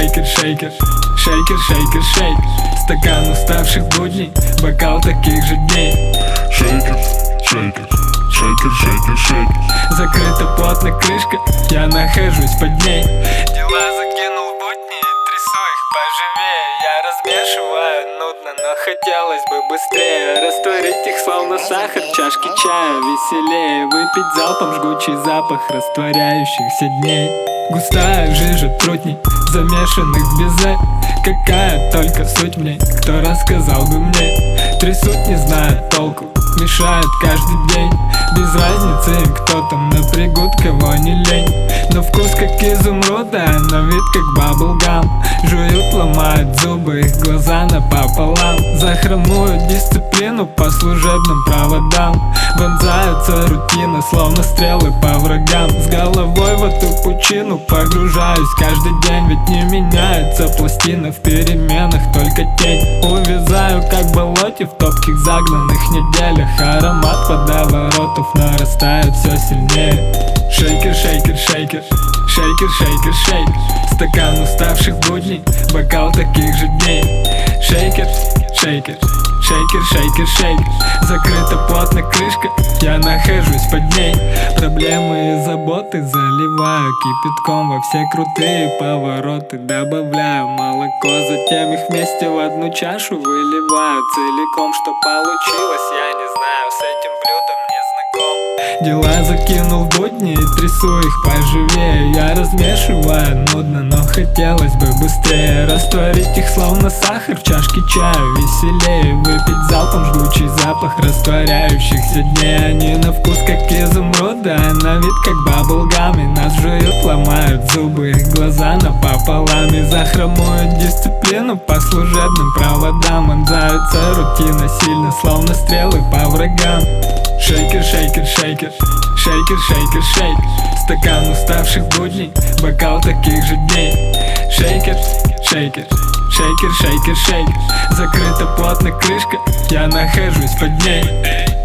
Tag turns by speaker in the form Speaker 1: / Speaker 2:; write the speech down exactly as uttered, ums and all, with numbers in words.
Speaker 1: шейкер, шейкер, шейкер, шейкер, шейкер. Стакан уставших будней, бокал таких же дней.
Speaker 2: Шейкер, шейкер, шейкер, шейкер, шейкер.
Speaker 1: Закрыта плотно крышка, я нахожусь под ней.
Speaker 3: Дела закинул в будни, трясу их поживее. Я размешиваю нудно, но хотелось бы быстрее растворить их словно сахар в чашке чая.
Speaker 1: Веселее выпить залпом жгучий запах растворяющихся дней. Густая жижа трутней, замешанных в безе. Какая только суть мне, кто рассказал бы мне. Трясут, не знают толку, мешают каждый день. Без разницы им, кто там напрягут, кого не лень. Но вкус как изумруда, на вид как баблгам. Жуют, ломают зубы, их глаза напополам. Захромуют дисциплину по служебным проводам. Вонзаются рутины, словно стрелы по врагам. С головой в эту пучину погружаюсь каждый день. Ведь не меняется пластина, в переменах только тень. Увязаю как в болоте в топких загнанных неделях. Аромат водоворотов нарастает все сильнее. Шейкер, шейкер, шейкер, шейкер, шейкер, шейкер. Стакан уставших будней, бокал таких же дней. Шейкер, шейкер, шейкер, шейкер, шейкер. Закрыта плотно крышка, я нахожусь под ней. Проблемы и заботы заливаю кипятком во все крутые повороты. Добавляю молоко, затем их вместе в одну чашу выливаю целиком. Что получилось, я не знаю, с этим блюдом не знаком. Дела закинул в будни и трясу их поживее. Я размешиваю нудно, но хотелось бы быстрее растворить их словно сахар в чашке чая. Веселее выпить залпом жгучий запах растворяющихся дней. Они на вкус как изумруда, а на вид как баблгам. И нас жуют, ломают зубы, их глаза напополам. И захромуют дисциплину по служебным проводам. Вонзаются рутина сильно, словно стрелы по врагам. Шейкер, шейкер, шейкер, шейкер, шейкер, шейкер. Стакан уставших будней, бокал таких же дней. Шейкер, шейкер, шейкер, шейкер, шейкер. Закрыта плотно крышка, я нахожусь под ней.